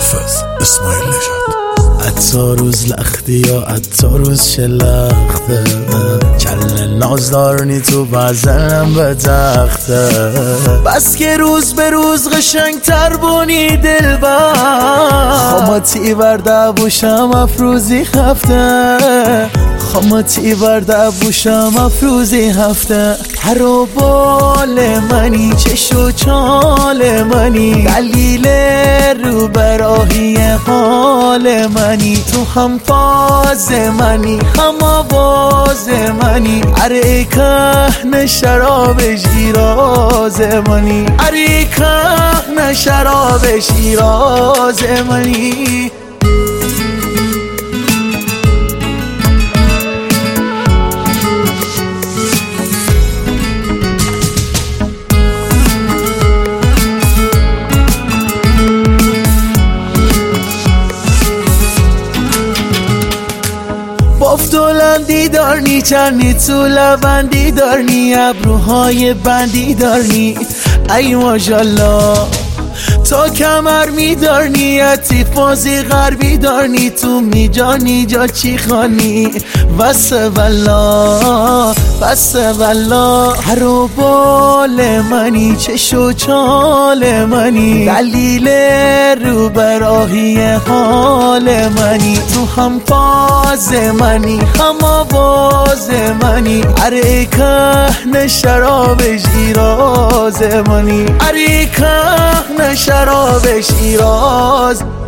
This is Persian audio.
حافظ اسماعیل نژاد. عطار روز لختی یا عطار روز شلخته، کل نازدارنی تو بزنم به تخته. بس که روز به روز قشنگ تر بونی دل بر خاماتی برده بوشم افروزی هفته، خاماتی برده بوشم افروزی هفته. هر و بال منی چش و چال منی، دلیل رو براهی حال منی. تو هم فاز منی هم آواز منی، اره کهن شراب شیراز منی، اره کهن شراب شیراز منی. افتولندی دارنی، چرنی تو لبندی دارنی، ابروهای بندی دارنی ای ماشالله. تا کمر میدارنی اتیفازی غربی دارنی، تو میجانی جا چی خانی بس والله بس والله. هر و بال منی چش و چال منی، دلیل رو براهی حال منی. تو هم فاز منی هم آواز منی، اره کهن شراب شیراز منی، اره کهن شراب شیراز